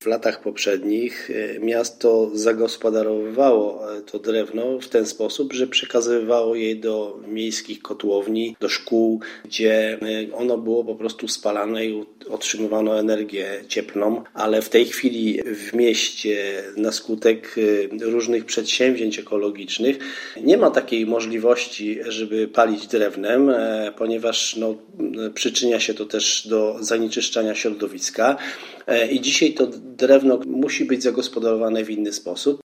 latach poprzednich miasto zagospodarowywało to drewno w ten sposób, że przekazywało je do miejskich kotłowni, do szkół, gdzie ono było po prostu spalane i otrzymywano energię cieplną, ale w tej chwili w mieście na skutek różnych przedsięwzięć ekologicznych nie ma takiej możliwości, żeby palić drewnem, ponieważ przyczynia się to też do zanieczyszczania środowiska i dzisiaj to drewno musi być zagospodarowane w inny sposób.